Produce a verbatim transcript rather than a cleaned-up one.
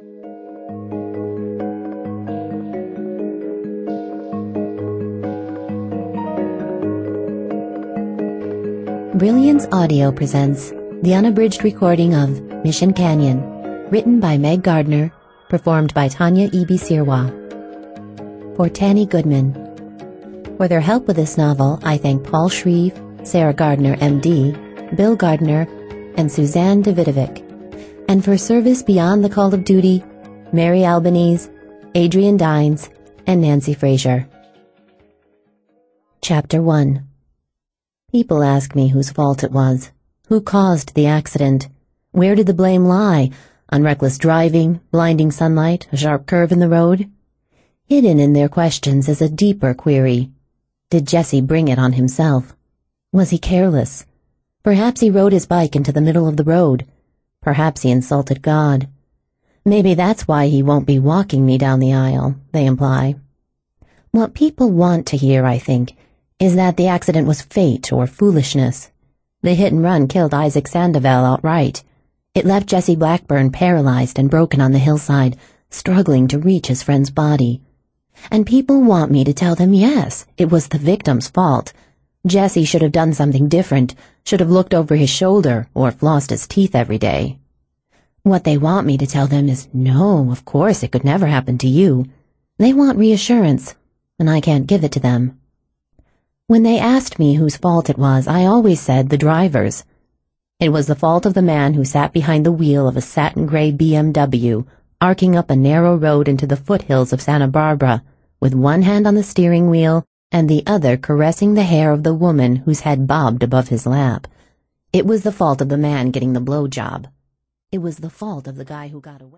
Brilliance Audio presents the unabridged recording of Mission Canyon, written by Meg Gardner, performed by Tanya E B. Sirwa. For Tanny Goodman. For their help with this novel, I thank Paul Shreve, Sarah Gardner, M D, Bill Gardner, and Suzanne Davidovic. And for service beyond the call of duty, Mary Albanese, Adrian Dines, and Nancy Fraser. Chapter one. People ask me whose fault it was. Who caused the accident? Where did the blame lie? On reckless driving, blinding sunlight, a sharp curve in the road? Hidden in their questions is a deeper query. Did Jesse bring it on himself? Was he careless? Perhaps he rode his bike into the middle of the road. Perhaps he insulted God. Maybe that's why he won't be walking me down the aisle, they imply. What people want to hear, I think, is that the accident was fate or foolishness. The hit and run killed Isaac Sandoval outright. It left Jesse Blackburn paralyzed and broken on the hillside, struggling to reach his friend's body. And people want me to tell them, yes, it was the victim's fault. Jesse should have done something different, should have looked over his shoulder or flossed his teeth every day. What they want me to tell them is, no, of course it could never happen to you. They want reassurance, and I can't give it to them. When they asked me whose fault it was, I always said the driver's. It was the fault of the man who sat behind the wheel of a satin-gray B M W, arcing up a narrow road into the foothills of Santa Barbara, with one hand on the steering wheel and the other caressing the hair of the woman whose head bobbed above his lap. It was the fault of the man getting the blowjob. It was the fault of the guy who got away.